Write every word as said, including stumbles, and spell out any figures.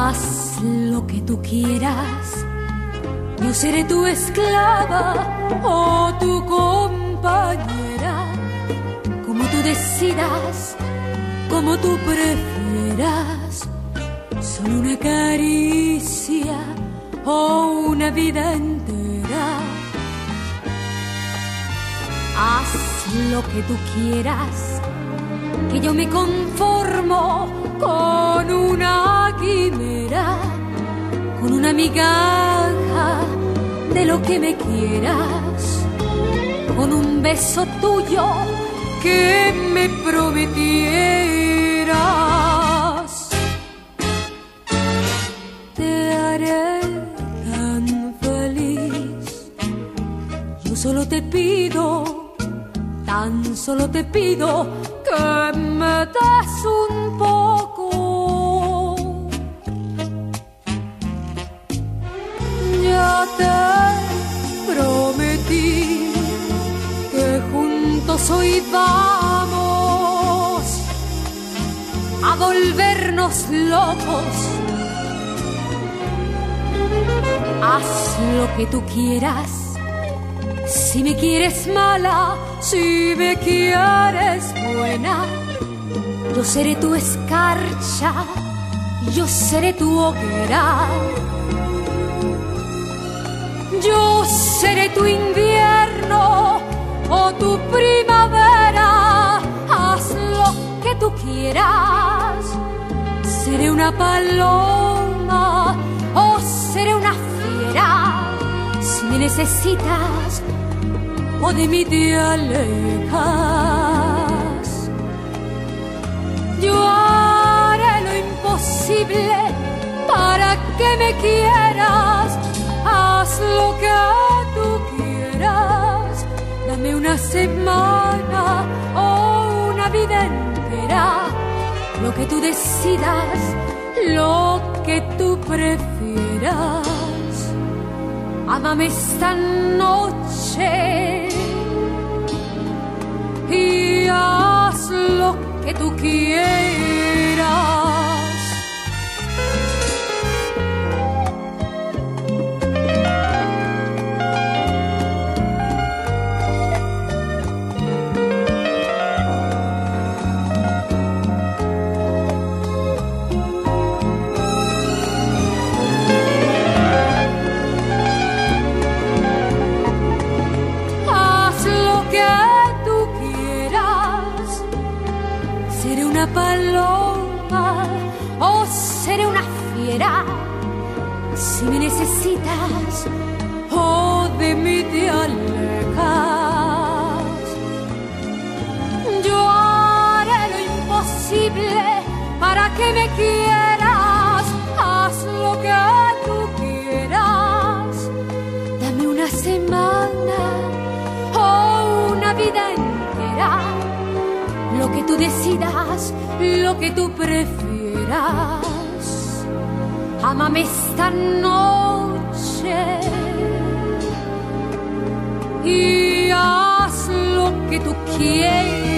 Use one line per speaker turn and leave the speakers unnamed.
Haz lo que tú quieras, yo seré tu esclava o tu compañera, como tú decidas, como tú prefieras. Solo una caricia o una vida entera. Haz lo que tú quieras, que yo me conformo con una quimera, con una migaja de lo que me quieras, con un beso tuyo que me prometieras. Te haré tan feliz, yo solo te pido, tan solo te pido que me des un poco. Ya te prometí que juntos hoy vamos a volvernos locos. Haz lo que tú quieras, si me quieres mala, si me quieres buena. Yo seré tu escarcha, yo seré tu hoguera. Yo seré tu invierno o tu primavera. Haz lo que tú quieras. Seré una paloma o seré una fiera. Si me necesitas o de mí te alejas, yo haré lo imposible para que me quieras. Haz lo que tú quieras, dame una semana o una vida entera, lo que tú decidas, lo que tú prefieras. Ámame esta noche y haz lo que tú quieras. Una paloma o seré una fiera. Si me necesitas o de mí te alejas, yo haré lo imposible para que me quieras. Haz lo que tú quieras, dame una semana o una vida entera, lo que tú decidas, lo que tú prefieras. Ámame esta noche y haz lo que tú quieras.